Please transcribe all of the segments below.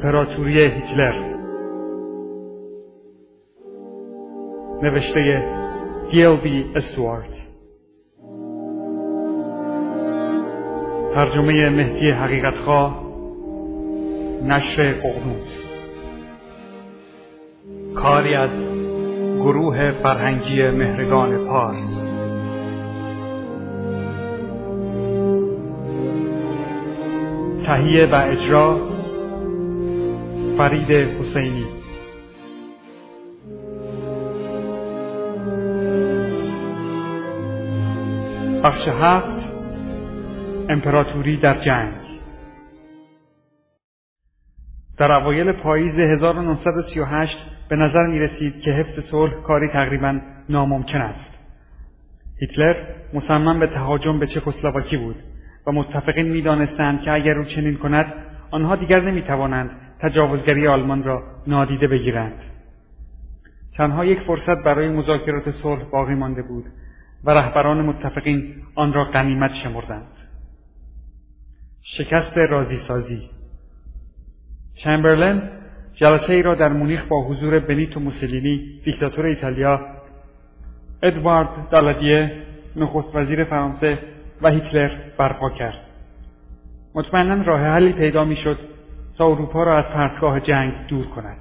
امپراتوری هیتلر، نوشته دیلبی استوارت، ترجمه مهدی حقیقتخواه، نشر ققنوس، کاری از گروه فرهنگی مهرگان پارس. تهیه و اجرا فرید حسینی. بخش 7. امپراتوری در جنگ. در اوایل پاییز 1938 به نظر می رسید که حفظ صلح کاری تقریباً ناممکن است. هیتلر مصمم به تهاجم به چکسلواکی بود و متفقین می دانستند که اگر او چنین کند آنها دیگر نمی توانند تجاوزگری آلمان را نادیده بگیرند. تنها یک فرصت برای مذاکرات صلح باقی مانده بود و رهبران متفقین آن را غنیمت شمردند. شکست رازی سازی. چمبرلین جلسه ای را در مونیخ با حضور بنیتو موسولینی دیکتاتور ایتالیا، ادوارد دالادیه نخست وزیر فرانسه و هیتلر برپا کرد. مطمئناً راه حلی پیدا میشد تا اروپا را از پرتگاه جنگ دور کند.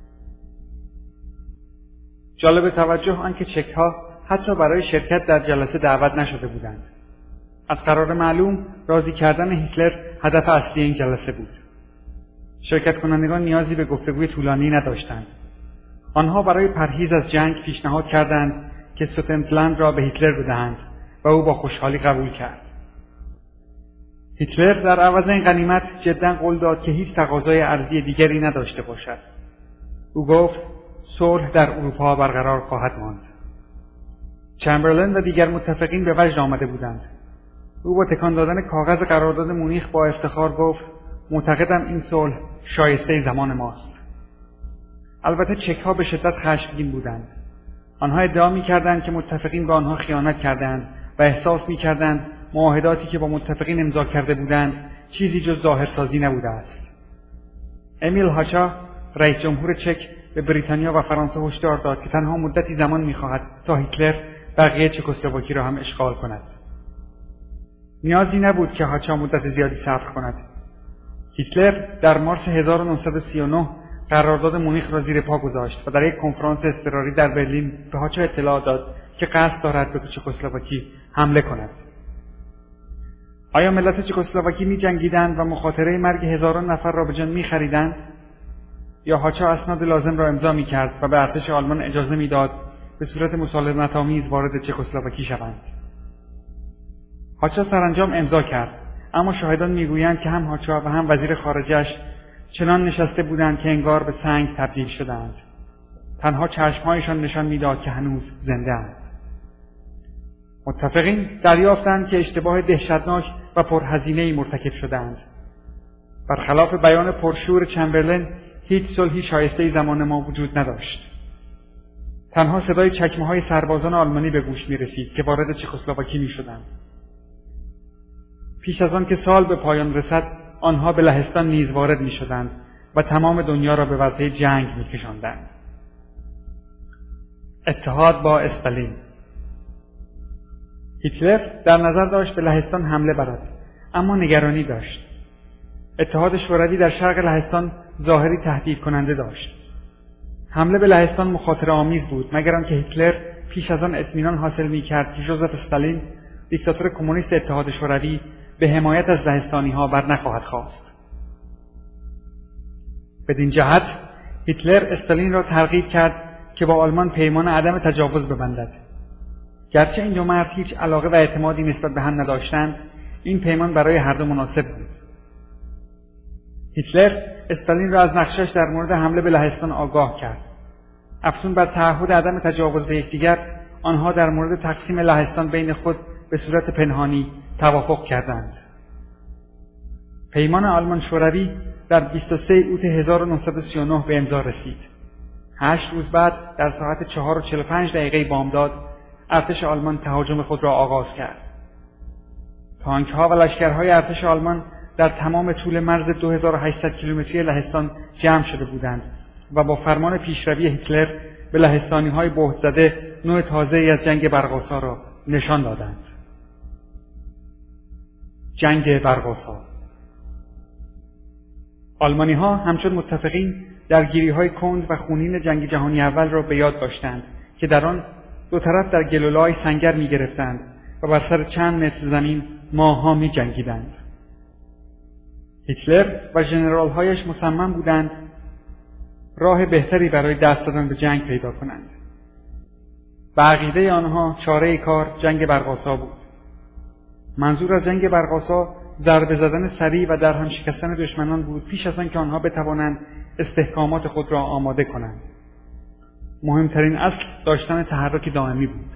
جالب توجه آنکه چک‌ها حتی برای شرکت در جلسه دعوت نشده بودند. از قرار معلوم راضی کردن هیتلر هدف اصلی این جلسه بود. شرکت کنندگان نیازی به گفتگوی طولانی نداشتند. آنها برای پرهیز از جنگ پیشنهاد کردند که سوتنتلند را به هیتلر بدهند و او با خوشحالی قبول کرد. هیتلر در عوض این غنیمت جداً قول داد که هیچ تقاضای ارزی دیگری نداشته باشد. او گفت صلح در اروپا برقرار خواهد ماند. چمبرلین و دیگر متفقین به وجد آمده بودند. او با تکان دادن کاغذ قرارداد مونیخ با افتخار گفت معتقدم این صلح شایسته زمان ماست. البته چک‌ها به شدت خشمگین بودند. آنها ادعا می‌کردند که متفقین به آنها خیانت کردند و احساس می‌کردند معاهداتی که با متفقین امضا کرده بودند چیزی جز ظاهرسازی نبوده است. امیل هاچا رئیس جمهور چک به بریتانیا و فرانسه هشدار داد که تنها مدتی زمان می‌خواهد تا هیتلر بقیه چکسلواکی را هم اشغال کند. نیازی نبود که هاچا مدت زیادی صبر کند. هیتلر در مارس 1939 قرارداد مونیخ را زیر پا گذاشت و در یک کنفرانس اضطراری در برلین به هاچا اطلاع داد که قصد دارد به چکسلواکی حمله کند. آیا ملت چکسلواکی می جنگیدند و مخاطره مرگ هزاران نفر را به جان می خریدند؟ یا هاچا اسناد لازم را امضا می کرد و به ارتش آلمان اجازه می داد به صورت مسالمت‌آمیز وارد چکسلواکی شوند؟ هاچا سرانجام امضا کرد، اما شاهدان میگویند که هم هاچا و هم وزیر خارجه‌اش چنان نشسته بودند که انگار به سنگ تبدیل شدند. تنها چشمهایشان نشان میداد که هنوز زنده اند. متفقین دریافتند که اشتباه دهشتناک و پرهزینه‌ای مرتکب شدند. برخلاف بیان پرشور چمبرلین، هیچ صلحی شایسته زمان ما وجود نداشت. تنها صدای چکمه‌های سربازان آلمانی به گوش می‌رسید که وارد چکسلواکی می‌شدند. پیش از آن که سال به پایان رسد، آنها به لهستان نیز وارد می‌شدند و تمام دنیا را به ورطه جنگ می‌کشاندند. اتحاد با استالین. هیتلر در نظر داشت به لهستان حمله برد، اما نگرانی داشت. اتحاد شوروی در شرق لهستان ظاهری تهدید کننده داشت. حمله به لهستان مخاطره آمیز بود، مگر آنکه هیتلر پیش از آن اطمینان حاصل می‌کرد که ژوزف استالین، دیکتاتور کمونیست اتحاد شوروی، به حمایت از لهستانی‌ها بر نخواهد خواست. بدین جهت هیتلر استالین را ترغیب کرد که با آلمان پیمان عدم تجاوز ببندد. گرچه این دو مرد هیچ علاقه و اعتمادی نسبت به هم نداشتند، این پیمان برای هر دو مناسب بود. هیتلر استالین را از نقشش در مورد حمله به لهستان آگاه کرد. افزون بر تعهد عدم تجاوز به یکدیگر، آنها در مورد تقسیم لهستان بین خود به صورت پنهانی توافق کردند. پیمان آلمان شوروی در 23 اوت 1939 به امضا رسید. 8 روز بعد در ساعت 4:45 بامداد ارتش آلمان تهاجم خود را آغاز کرد. تانک‌ها و لشکرهای ارتش آلمان در تمام طول مرز 2800 کیلومتری لهستان جمع شده بودند و با فرمان پیشروی هیتلر به لهستانی‌های بهت زده نوع تازه‌ای از جنگ برق‌آسا را نشان دادند. جنگ برق‌آسا. آلمانی‌ها همچون متفقین درگیری‌های کند و خونین جنگ جهانی اول را به یاد داشتند که در آن دو طرف در گلوله‌های سنگر می‌گرفتند و بر سر چند متر زمین ماه‌ها می‌جنگیدند. هیتلر و ژنرال‌هایش مصمم بودند راه بهتری برای دست دادن به جنگ پیدا کنند. به عقیده آنها چاره کار جنگ برق‌آسا بود. منظور از جنگ برق‌آسا ضربه زدن سریع و در هم شکستن دشمنان بود پیش از آنکه آنها بتوانند استحکامات خود را آماده کنند. مهمترین اصل داشتن تحرک دائمی بود.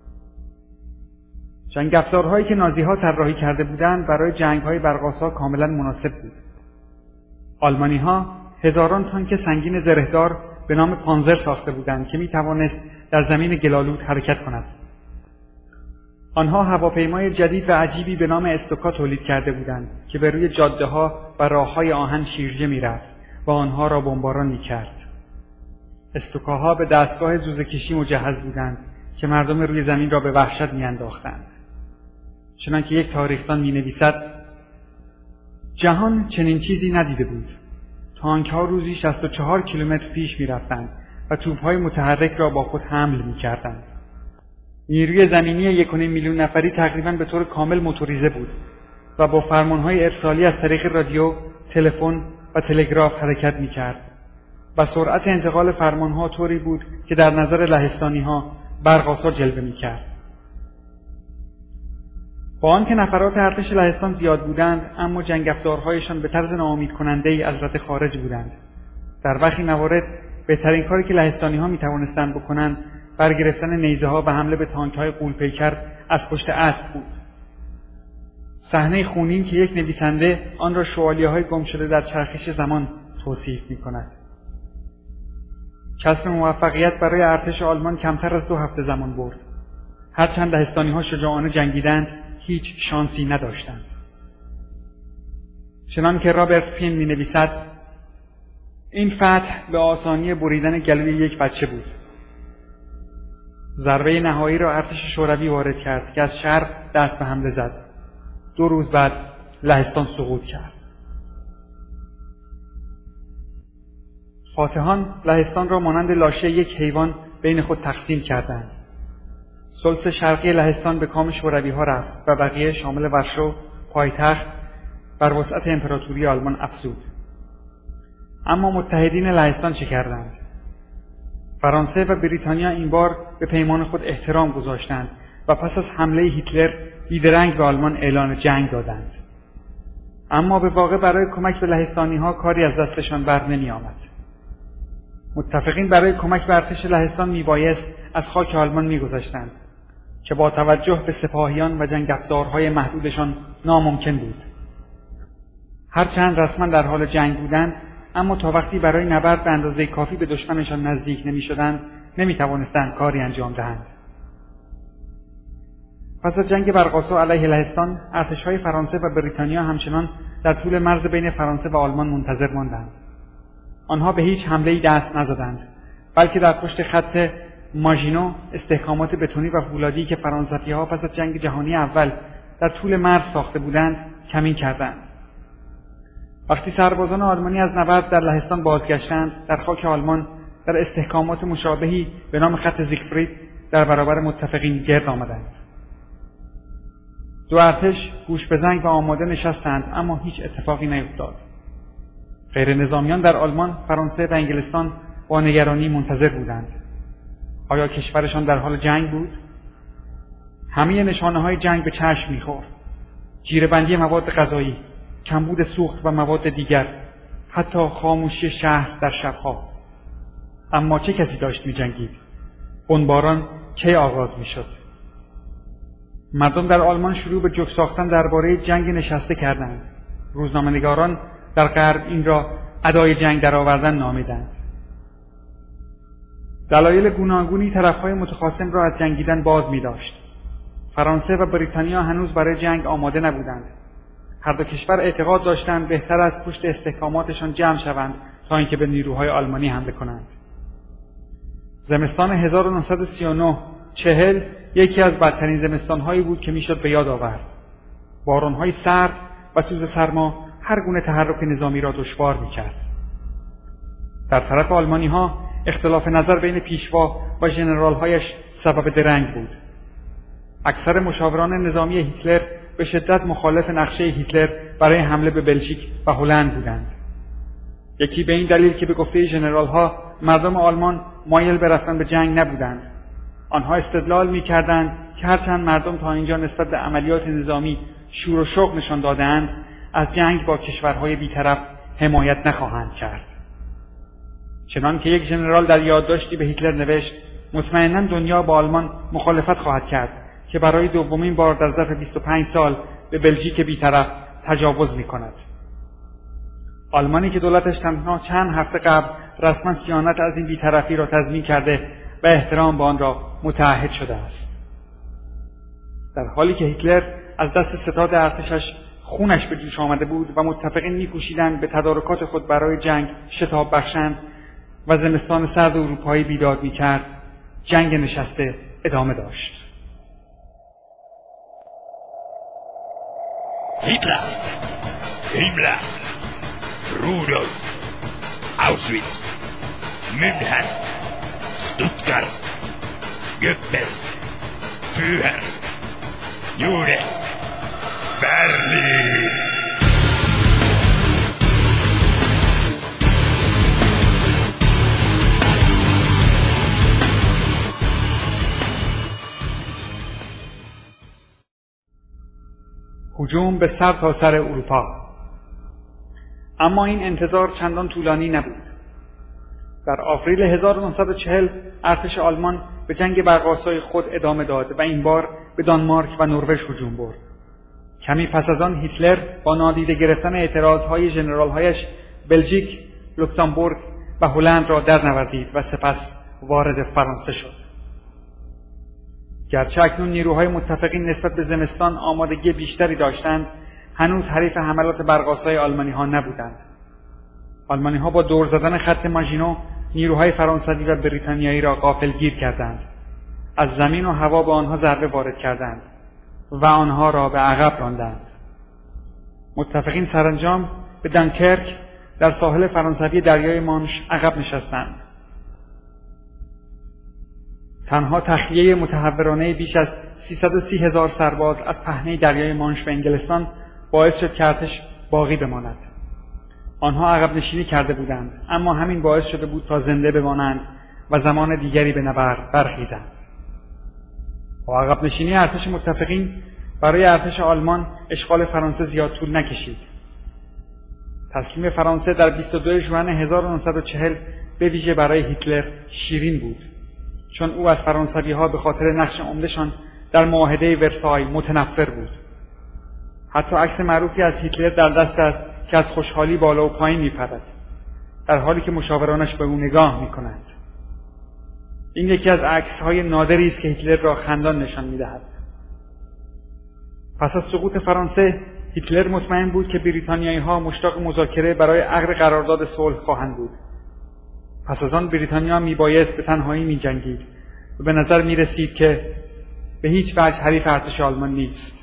جنگ افزارهایی که نازی‌ها طراحی کرده بودند برای جنگ‌های برق‌آسا کاملا مناسب بود. آلمانی‌ها هزاران تانک سنگین زرهدار به نام پانزر ساخته بودند که می‌توانست در زمین گل‌آلود حرکت کند. آنها هواپیمای جدید و عجیبی به نام استوکا تولید کرده بودند که به روی جاده‌ها و راه‌های آهن شیرجه می‌رفت و آنها را بمباران می‌کرد. استوکاها به دستگاه زوزه‌کشی مجهز بودند که مردم روی زمین را به وحشت می‌انداختند. چنانکه یک تاریخ‌دان می‌نویسد: جهان چنین چیزی ندیده بود. تانک‌ها روزی 64 کیلومتر پیش می‌رفتند و توپ‌های متحرک را با خود حمل می‌کردند. نیروی زمینی 1.5 میلیون نفری تقریباً به طور کامل موتوریزه بود و با فرمان‌های ارسالی از طریق رادیو، تلفن و تلگراف حرکت می‌کرد و سرعت انتقال فرمان‌ها طوری بود که در نظر لهستانی‌ها برق‌آسا جلوه می‌کرد. با آنکه نفرات ارتش لهستان زیاد بودند، اما جنگ افزارهایشان به طرز ناامید کننده‌ای از رده خارج بودند. در برخی موارد بهترین کاری که لهستانی‌ها می‌توانستند بکنند برگرفتن نیزه‌ها و حمله به تانک‌های غول‌پیکر از پشت اسب بود. صحنه خونین که یک نویسنده آن را شوالیه‌های گم شده در چرخش زمان توصیف می‌کند. کسب موفقیت برای ارتش آلمان کمتر از 2 هفته زمان برد. هرچند لهستانی‌ها شجاعانه جنگیدند، هیچ شانسی نداشتند. چنانکه رابرت پین می‌نویسد: این فتح به آسانی بریدن گلوی یک بچه بود. ضربه نهایی را ارتش شوروی وارد کرد که از شرق دست به حمله زد. 2 روز بعد لهستان سقوط کرد. فاتحان لهستان را مانند لاشه یک حیوان بین خود تقسیم کردند. ثلث شرقی لهستان به کام شوروی‌ها رفت و بقیه شامل ورشو، پایتخت، بر وسعت امپراتوری آلمان افزود. اما متحدین لهستان چه کردند؟ فرانسه و بریتانیا این بار به پیمان خود احترام گذاشتند و پس از حمله هیتلر بیدرنگ به آلمان اعلان جنگ دادند. اما به واقع برای کمک به لهستانی‌ها کاری از دستشان بر نمی آمد. متفقین برای کمک به ارتش لهستان میبایست از خاک آلمان میگذشتند که با توجه به سپاهیان و جنگ افزارهای محدودشان ناممکن بود. هرچند رسما در حال جنگ بودند، اما تا وقتی برای نبرد به اندازه کافی به دشمنشان نزدیک نمی‌شدند، نمی‌توانستند کاری انجام دهند. پس از جنگ برق‌آسا علیه لهستان، ارتش‌های فرانسه و بریتانیا همچنان در طول مرز بین فرانسه و آلمان منتظر ماندند. آنها به هیچ حمله‌ای دست نزدند، بلکه در پشت خط ماژینو استحکامات بتونی و فولادی که فرانسوی‌ها پس از جنگ جهانی اول در طول مرز ساخته بودند کمین کردند. وقتی سربازان آلمانی از نبرد در لهستان بازگشتند، در خاک آلمان در استحکامات مشابهی به نام خط زیگفرید در برابر متفقین گرد آمدند. 2 ارتش گوش به زنگ و آماده نشستند، اما هیچ اتفاقی نیفتاد. غیر نظامیان در آلمان، فرانسه و انگلستان با نگرانی منتظر بودند. آیا کشورشان در حال جنگ بود؟ همه نشانه‌های جنگ به چشم می‌خورد. جیره‌بندی مواد غذایی، کمبود سوخت و مواد دیگر، حتی خاموشی شهر در شب‌ها. اما چه کسی داشت می‌جنگید؟ بمباران کی آغاز می‌شد؟ مردم در آلمان شروع به جوک ساختن درباره جنگ نشسته کردند. روزنامه‌نگاران در غرب این را ادای جنگ درآوردن نامیدند. دلایل گوناگونی طرف‌های متخاصم را از جنگیدن باز می‌داشت. فرانسه و بریتانیا هنوز برای جنگ آماده نبودند. هر دو کشور اعتقاد داشتند بهتر است پشت استحکاماتشان جمع شوند تا اینکه به نیروهای آلمانی حمله کنند. زمستان 1939 یکی از بدترین زمستان‌هایی بود که میشد به یاد آورد. باران‌های سرد و سوز سرما هر گونه تحرک نظامی را دشوار می‌کرد. در طرف آلمانی‌ها اختلاف نظر بین پیشوا و ژنرال‌هایش سبب درنگ بود. اکثر مشاوران نظامی هیتلر به شدت مخالف نقشه هیتلر برای حمله به بلژیک و هلند بودند. یکی به این دلیل که به گفته ژنرال‌ها مردم آلمان مایل به رفتن به جنگ نبودند. آنها استدلال می‌کردند که هرچند مردم تا اینجا نسبت به عملیات نظامی شور و شوق نشان داده‌اند، از جنگ با کشورهای بی‌طرف حمایت نخواهند کرد. چنان که یک ژنرال در یادداشتی به هیتلر نوشت: مطمئناً دنیا با آلمان مخالفت خواهد کرد که برای دومین بار در ظرف 25 سال به بلژیک بی‌طرف تجاوز می‌کند. آلمانی که دولتش تنها چند هفته قبل رسما صیانت از این بی‌طرفی را تضمین کرده و احترام به آن را متعهد شده است. در حالی که هیتلر از دست ستاد ارتشش خونش به جوش آمده بود و متفقین می‌کوشیدند به تدارکات خود برای جنگ شتاب بخشند و زمستان سرد اروپایی بیداد می‌کرد، جنگ نشسته ادامه داشت. هیتلر، هیملر، رودولف، آوشویتز، مونچن، استوتگارت، گبلز، فوهر، یوره، برلین. هجوم به سر تا سر اروپا. اما این انتظار چندان طولانی نبود. در آوریل 1940 ارتش آلمان به جنگ برق‌آسای خود ادامه داد و این بار به دانمارک و نروژ هجوم برد. کمی پس از آن هیتلر با نادیده گرفتن اعتراضهای ژنرال‌هایش بلژیک، لوکزامبورگ و هلند را درنوردید و سپس وارد فرانسه شد. گرچه اکنون نیروهای متفقین نسبت به زمستان آمادگی بیشتری داشتند، هنوز حریف حملات برق‌آسای آلمانی‌ها نبودند. آلمانی‌ها با دور زدن خط ماژینو نیروهای فرانسوی و بریتانیایی را غافلگیر کردند. از زمین و هوا به آنها ضربه وارد کردند و آنها را به عقب راندند. متفقین سرانجام به دانکرک در ساحل فرانسوی دریای مانش عقب نشستند. تنها تخلیه متهورانه بیش از 330,000 سرباز از پهنه دریای مانش به انگلستان باعث شد که ارتش باقی بماند. آنها عقب نشینی کرده بودند، اما همین باعث شده بود تا زنده بمانند و زمان دیگری به نبرد برخیزند. با عقب نشینی ارتش متفقین برای ارتش آلمان اشغال فرانسه زیاد طول نکشید. تسلیم فرانسه در 22 ژوئن 1940 به ویژه برای هیتلر شیرین بود، چون او از فرانسوی‌ها به خاطر نقش عمده‌شان در معاهده ورسای متنفر بود. حتی عکس معروفی از هیتلر در دست است که از خوشحالی بالا و پایین می‌پرد، در حالی که مشاورانش به او نگاه می‌کنند. این یکی از عکس‌های نادری است که هیتلر را خندان نشان می‌دهد. پس از سقوط فرانسه، هیتلر مطمئن بود که بریتانیایی‌ها مشتاق مذاکره برای عقد قرارداد صلح خواهند بود. پس از آن بریتانیا میبایست به تنهایی می‌جنگید و به نظر می‌رسید که به هیچ وجه حریف ارتش آلمان نیست.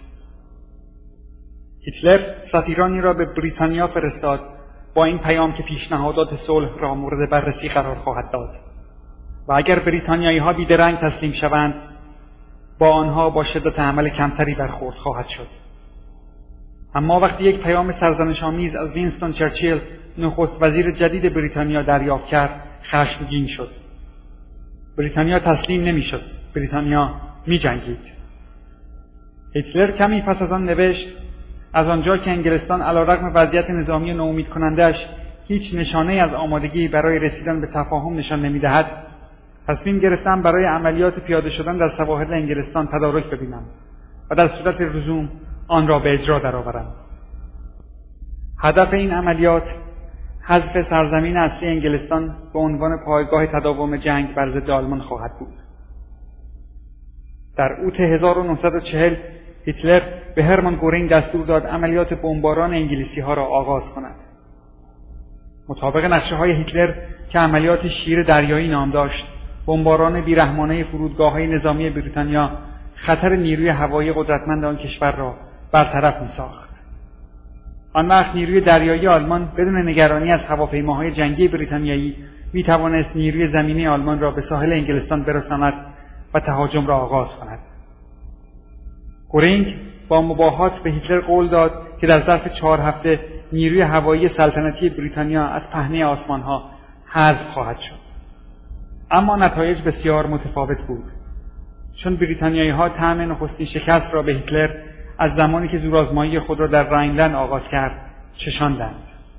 هیتلر سفیرانی را به بریتانیا فرستاد با این پیام که پیشنهادات صلح را مورد بررسی قرار خواهد داد و اگر بریتانیایی‌ها بیدرنگ تسلیم شوند، با آنها با شدت عمل کمتری برخورد خواهد شد. اما وقتی یک پیام سرزنش‌آمیز از وینستون چرچیل، نخست وزیر جدید بریتانیا، دریافت کرد، خشمگین شد. بریتانیا تسلیم نمی‌شد، بریتانیا می‌جنگید. هیتلر کمی پس از آن نوشت: از آنجا که انگلستان علیرغم وضعیت نظامی ناامید کننده‌اش هیچ نشانه‌ای از آمادگی برای رسیدن به تفاهم نشان نمی‌دهد، تصمیم گرفتم برای عملیات پیاده شدن در سواحل انگلستان تدارک ببینم و در صورت لزوم آن را به اجرا درآورم. هدف این عملیات حذف سرزمین اصلی انگلستان به عنوان پایگاه تداوم جنگ بر ضد آلمان خواهد بود. در اوت 1940 هیتلر به هرمان گورینگ دستور داد عملیات بمباران انگلیسی‌ها را آغاز کند. مطابق نقشه‌های هیتلر که عملیات شیر دریایی نام داشت، بمباران بیرحمانه فرودگاه‌های نظامی بریتانیا خطر نیروی هوایی قدرتمند آن کشور را برطرف می‌ساخت. آن وقت نیروی دریایی آلمان بدون نگرانی از هواپیماهای جنگی بریتانیایی می‌توانست نیروی زمینی آلمان را به ساحل انگلستان برساند و تهاجم را آغاز کند. گورینگ با مباهات به هیتلر قول داد که در ظرف 4 هفته نیروی هوایی سلطنتی بریتانیا از پهنه آسمان‌ها حذف خواهد شد. اما نتایج بسیار متفاوت بود، چون بریتانیایی‌ها طعم نخستین شکست را به هیتلر از زمانی که زورآزمایی خود را در راینلند آغاز کرد چشاندند.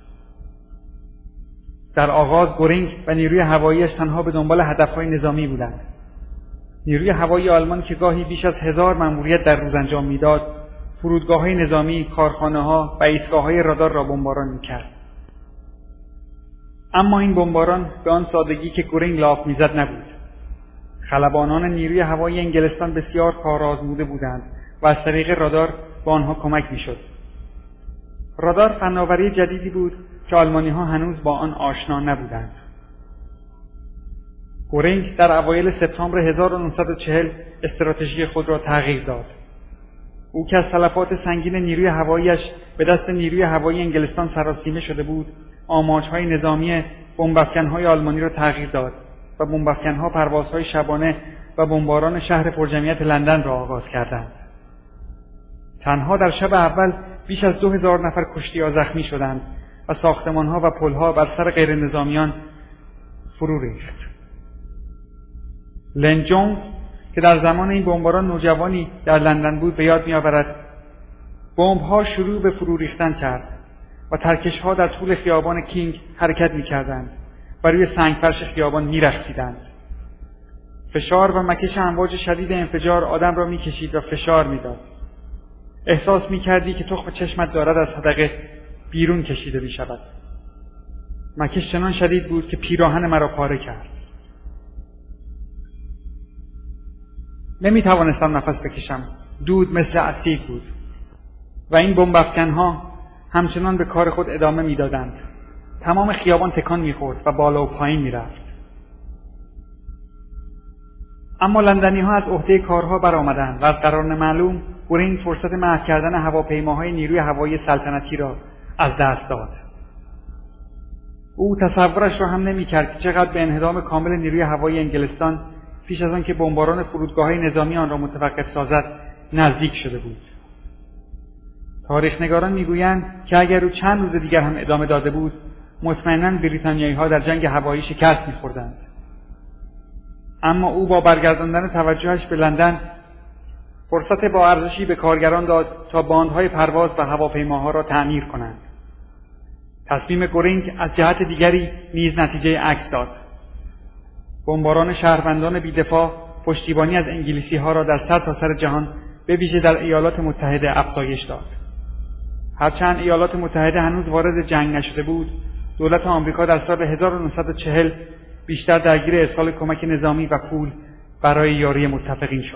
در آغاز گورینگ و نیروی هواییش تنها به دنبال هدف‌های نظامی بودند. نیروی هوایی آلمان که گاهی بیش از 1000 مأموریت در روز انجام می‌داد، فرودگاه‌های نظامی، کارخانه‌ها و ایستگاه‌های رادار را بمباران می‌کرد. اما این بمباران به آن سادگی که گورینگ لاف می‌زد نبود. خلبانان نیروی هوایی انگلستان بسیار کارآزموده بودند و از طریق رادار به آنها کمک می‌شد. رادار فناوری جدیدی بود که آلمانی‌ها هنوز با آن آشنا نبودند. گورینگ در اوایل سپتامبر 1940 استراتژی خود را تغییر داد. او که از تلفات سنگین نیروی هواییش به دست نیروی هوایی انگلستان سراسیمه شده بود، آماج‌های نظامی بمب‌افکن‌های آلمانی را تغییر داد و بمب‌افکن‌ها پروازهای شبانه و بمباران شهر پرجمعیت لندن را آغاز کردند. تنها در شب اول بیش از 2000 نفر کشته یا زخمی شدند و ساختمان‌ها و پل‌ها بر سر غیر نظامیان فرو ریخت. لن جونز که در زمان این بمباران نوجوانی در لندن بود به یاد می‌آورد بمب‌ها شروع به فرو ریختن کرد و ترکش‌ها در طول خیابان کینگ حرکت می‌کردند و روی سنگفرش خیابان می‌رقصیدند. فشار و مکش امواج شدید انفجار آدم را می‌کشید و فشار می‌داد. احساس می‌کردی که تخم چشمت دارد از حدقه بیرون کشیده می‌شود. مکش چنان شدید بود که پیراهن مرا پاره کرد. نمی‌توانستم نفس بکشم. دود مثل اسید بود و این بمب‌افکن‌ها همچنان به کار خود ادامه می‌دادند. تمام خیابان تکان می‌خورد و بالا و پایین می‌رفت. اما لندنی‌ها از عهده کارها برآمدند و از قرار معلوم گورینگ فرصت محو کردن هواپیماهای نیروی هوایی سلطنتی را از دست داد. او تصورش را هم نمی‌کرد که چقدر به انهدام کامل نیروی هوایی انگلستان پیش از آن که بمباران فرودگاه‌های نظامی آن را متوقف سازد نزدیک شده بود. تاریخ‌نگاران می‌گویند که اگر او چند روز دیگر هم ادامه داده بود، مطمئناً بریتانیایی‌ها در جنگ هوایی شکست می‌خوردند. اما او با برگرداندن توجهش به لندن فرصت با ارزشی به کارگران داد تا باندهای پرواز و هواپیماها را تعمیر کنند. تصمیم گورینگ از جهت دیگری نیز نتیجه عکس داد. بمباران شهروندان بی‌دفاع پشتیبانی از انگلیسی‌ها را در سرتاسر جهان به ویژه در ایالات متحده افزایش داد. هرچند ایالات متحده هنوز وارد جنگ نشده بود، دولت آمریکا در سال 1940 بیشتر درگیر ارسال کمک نظامی و پول برای یاری متفقین شد.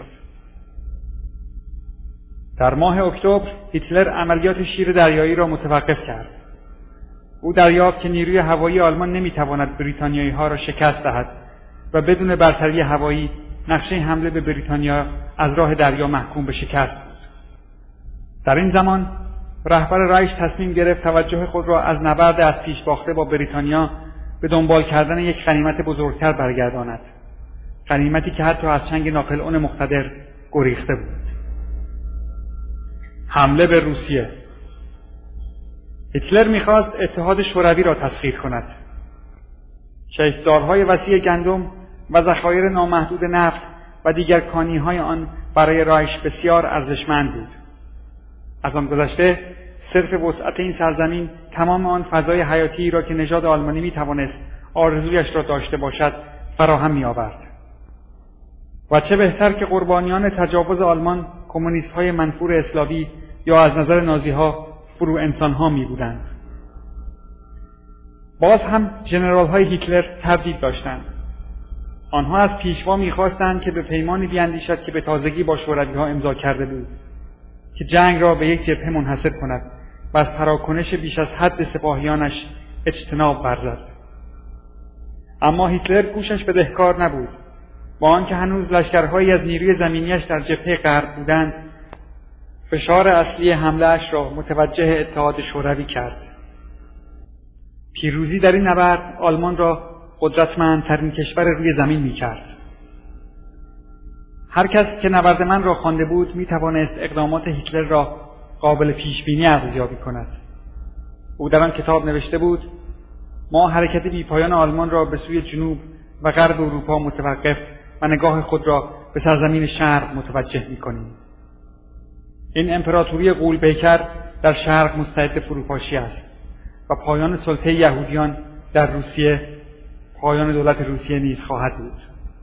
در ماه اکتبر هیتلر عملیات شیر دریایی را متوقف کرد. او دریافت که نیروی هوایی آلمان نمی‌تواند بریتانیایی‌ها را شکست دهد و بدون برتری هوایی نقشه حمله به بریتانیا از راه دریا محکوم به شکست بود. در این زمان رهبر رایش تصمیم گرفت توجه خود را از نبرد از پیش باخته با بریتانیا به دنبال کردن یک غنیمت بزرگتر برگرداند. غنیمتی که حتی از چنگ ناپلئون مقتدر گریخته بود. حمله به روسیه. هیتلر می‌خواست اتحاد شوروی را تسخیر کند. کشتزارهای وسیع گندم و ذخایر نامحدود نفت و دیگر کانیهای آن برای رایش بسیار ارزشمند بود. از آن گذشته صرف وسعت این سرزمین تمام آن فضای حیاتی را که نژاد آلمانی می‌توانست آرزویش را داشته باشد فراهم می‌آورد. و چه بهتر که قربانیان تجاوز آلمان کمونیست‌های منفور اسلاوی یا از نظر نازی‌ها فرو انسان‌ها می‌بودند. باز هم ژنرال‌های هیتلر تردید داشتند. آنها از پیشوا می‌خواستند که به پیمانی بیاندیشد که به تازگی با شوروی‌ها امضا کرده بود. که جنگ را به یک جبهه منحصر کند و از تراکنش بیش از حد سپاهیانش اجتناب ورزد. اما هیتلر گوشش بدهکار نبود. با آنکه هنوز لشکرهایی از نیروی زمینیش در جبهه غرب بودند، فشار اصلی حمله‌اش را متوجه اتحاد شوروی کرد. پیروزی در این نبرد آلمان را قدرتمندترین کشور روی زمین می‌کرد. هر کس که نبرد من را خوانده بود می‌توانست اقدامات هیتلر را قابل پیش‌بینی ارزیابی کند. او در آن کتاب نوشته بود: ما حرکت بی‌پایان آلمان را به سوی جنوب و غرب اروپا متوقف و نگاه خود را به سرزمین شرق متوجه می‌کنیم. این امپراتوری غول‌پیکر در شرق مستعد فروپاشی است و پایان سلطه یهودیان در روسیه پایان دولت روسیه نیز خواهد بود.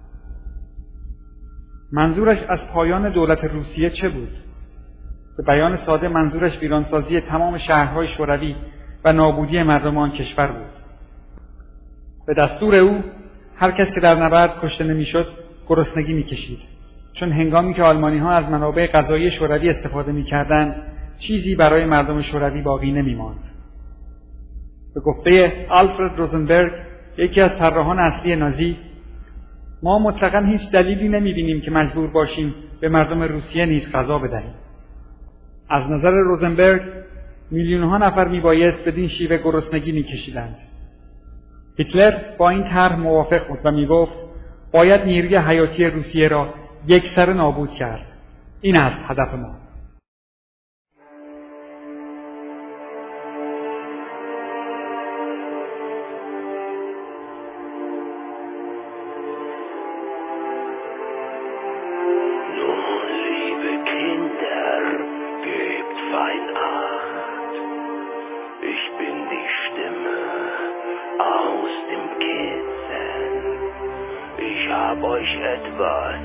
منظورش از پایان دولت روسیه چه بود؟ به بیان ساده منظورش ویرانسازی تمام شهرهای شوروی و نابودی مردم آن کشور بود. به دستور او هر کس که در نبرد کشته نمیشد گرسنگی میکشید، چون هنگامی که آلمانی‌ها از منابع غذایی شوروی استفاده می‌کردند چیزی برای مردم شوروی باقی نمی‌ماند. به گفته آلفرد روزنبرگ، یکی از طراحان اصلی نازی، ما مطلقاً هیچ دلیلی نمی‌بینیم که مجبور باشیم به مردم روسیه نیز غذا بدهیم. از نظر روزنبرگ میلیون‌ها نفر میبایست بدین شیوه گرسنگی میکشیدند. هیتلر با این طرح موافق بود و میگفت باید نیروی حیاتی روسیه را یکسره نابود کرد. این است هدف ما. Euch etwas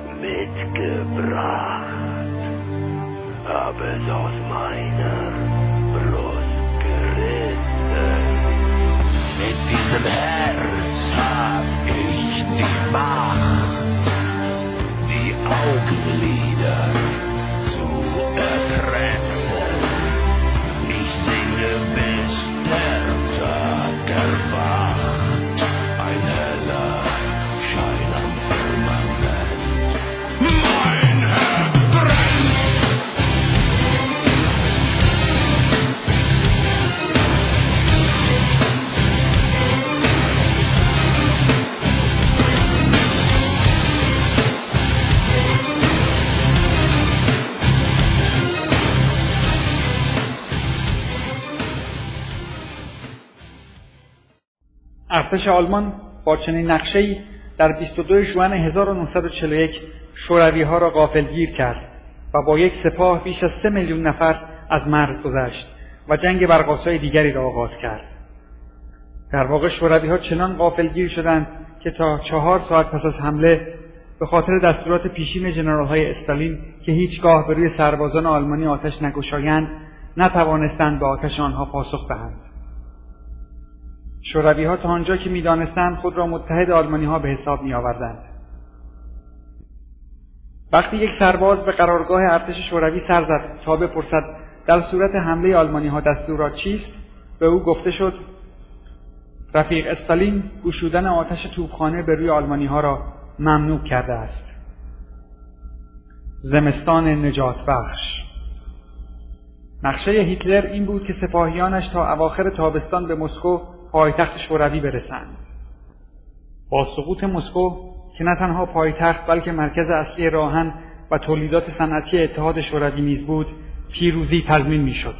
mitgebracht, habe es aus meiner Brust gerissen. Mit diesem Herz hab ich die Macht, die Augenlider zu erpressen. Ich singe bis der Tag erwacht, ein heller Schein am Firmament. Mein Herz brennt! ارتش آلمان با چنین نقشه‌ای در 22 ژوئن 1941 شوروی‌ها را غافلگیر کرد و با یک سپاه بیش از 3 میلیون نفر از مرز گذشت و جنگ برق‌آسای دیگری را آغاز کرد. در واقع شوروی‌ها چنان غافلگیر شدند که تا 4 ساعت پس از حمله به خاطر دستورات پیشین ژنرال‌های استالین که هیچگاه به روی سربازان آلمانی آتش نگشایند نتوانستند به آتش آنها پاسخ دهند. شوروی‌ها تا آنجا که می‌دانستند خود را متحد آلمانی‌ها به حساب می‌آوردند. وقتی یک سرباز به قرارگاه ارتش شوروی سر زد تا بپرسد در صورت حمله آلمانی‌ها دستورات چیست، به او گفته شد رفیق استالین گشودن آتش توپخانه به روی آلمانی‌ها را ممنوع کرده است. زمستان نجات بخش. نقشه هیتلر این بود که سپاهیانش تا اواخر تابستان به مسکو پایتخت شوروی برسند. با سقوط مسکو که نه تنها پایتخت بلکه مرکز اصلی راهن و تولیدات صنعتی اتحاد شوروی نیز بود، پیروزی تضمین میشد.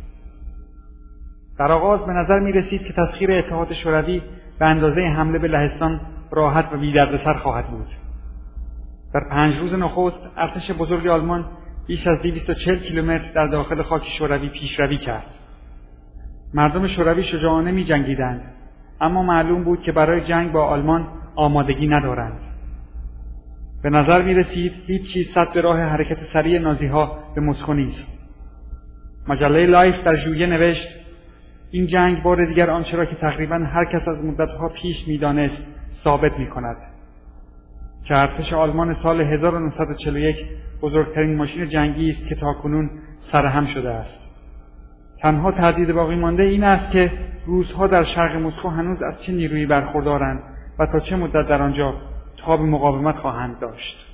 در آغاز به نظر می رسید که تسخیر اتحاد شوروی به اندازه حمله به لهستان راحت و بی دردسر خواهد بود. در 5 روز نخست ارتش بزرگ آلمان بیش از 240 کیلومتر در داخل خاک شوروی پیشروی کرد. مردم شوروی شجاعانه می جنگیدند، اما معلوم بود که برای جنگ با آلمان آمادگی ندارند. به نظر می رسید هیچ چیز سد راه حرکت سریع نازیها به مسکو نیست. مجله لایف در ژوئیه نوشت این جنگ بار دیگر آنچه را که تقریباً هر کس از مدتها پیش می دانست ثابت می کند. که ارتش آلمان سال 1941 بزرگترین ماشین جنگی است که تاکنون سرهم شده است. تنها تردید باقی مانده این است که روس‌ها در شرق مسکو هنوز از چه نیرویی برخوردارند و تا چه مدت در آنجا تاب مقاومت خواهند داشت.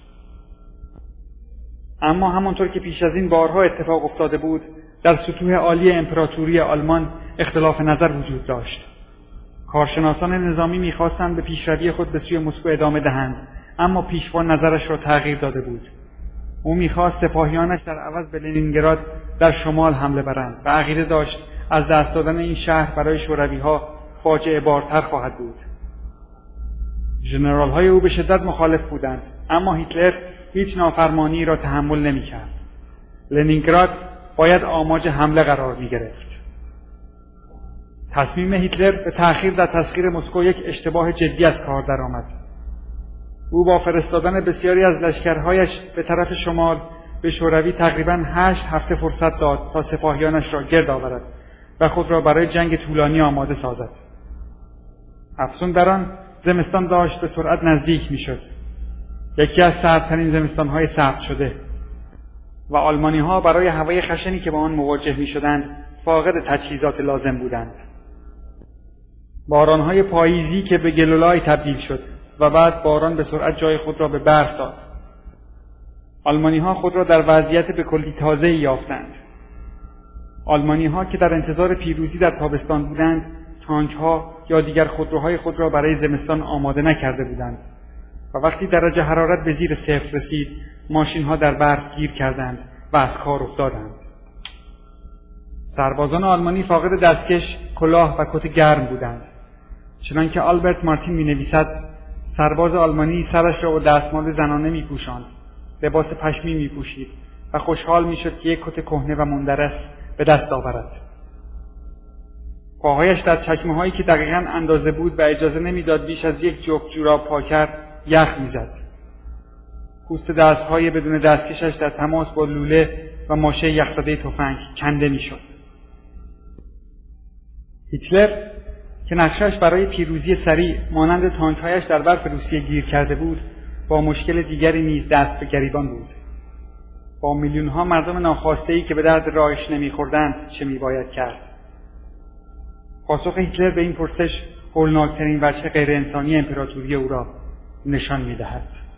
اما همانطور که پیش از این بارها اتفاق افتاده بود، در سطوح عالی امپراتوری آلمان اختلاف نظر وجود داشت. کارشناسان نظامی می‌خواستند به پیشروی خود به سوی مسکو ادامه دهند، اما پیشوا نظرش را تغییر داده بود. او می‌خواست سپاهیانش در عوض به لنینگراد در شمال حمله برند و عقیده داشت از دست دادن این شهر برای شوروی‌ها فاجعه بارتر خواهد بود. ژنرال‌های او به شدت مخالف بودند، اما هیتلر هیچ نافرمانی را تحمل نمی‌کرد. لنینگراد باید آماج حمله قرار می‌گرفت. تصمیم هیتلر به تأخیر در تسخیر مسکو یک اشتباه جدی از کار درآمد. او با فرستادن بسیاری از لشکرهایش به طرف شمال به شوروی تقریباً 8 هفته فرصت داد تا سپاهیانش را گرد آورد و خود را برای جنگ طولانی آماده سازد. افسون بر آن، زمستان داشت به سرعت نزدیک می‌شد. یکی از سردترین زمستان‌های ثبت شده و آلمانی‌ها برای هوای خشنی که با آن مواجه می‌شدند فاقد تجهیزات لازم بودند. باران‌های پاییزی که به گلولای تبدیل شد و بعد باران به سرعت جای خود را به برف داد. آلمانی‌ها خود را در وضعیت به کلی تازه‌ای یافتند. آلمانی‌ها که در انتظار پیروزی در تابستان بودند، تانک‌ها یا دیگر خودروهای خود را برای زمستان آماده نکرده بودند و وقتی درجه حرارت به زیر 0 رسید، ماشین‌ها در برف گیر کردند و از کار افتادند. سربازان آلمانی فاقد دستکش، کلاه و کت گرم بودند. چنانکه آلبرت مارتین می‌نویسد، سرباز آلمانی سرش را با دستمال زنانه می‌پوشاند، لباس پشمی می‌پوشید و خوشحال می‌شد که یک کت کهنه و مندرس به دست آورد. پاهایش در چکمه‌هایی که دقیقاً اندازه بود و اجازه نمی‌داد بیش از یک جفت جوراب پا کرد، یخ می‌زد. پوست دست‌های بدون دستکشش در تماس با لوله و ماشه یخزده تفنگ کنده می‌شد. هیتلر که نقشه‌اش برای پیروزی سریع مانند تانک‌هایش در برف روسیه گیر کرده بود، با مشکل دیگری نیز دست به گریبان بود. با میلیون‌ها مردم ناخواسته‌ای که به درد راهش نمی‌خوردند چه می‌باید کرد؟ پاسخ هیتلر به این پرسش هولناکترین وجه غیر انسانی امپراتوری او را نشان می‌دهد.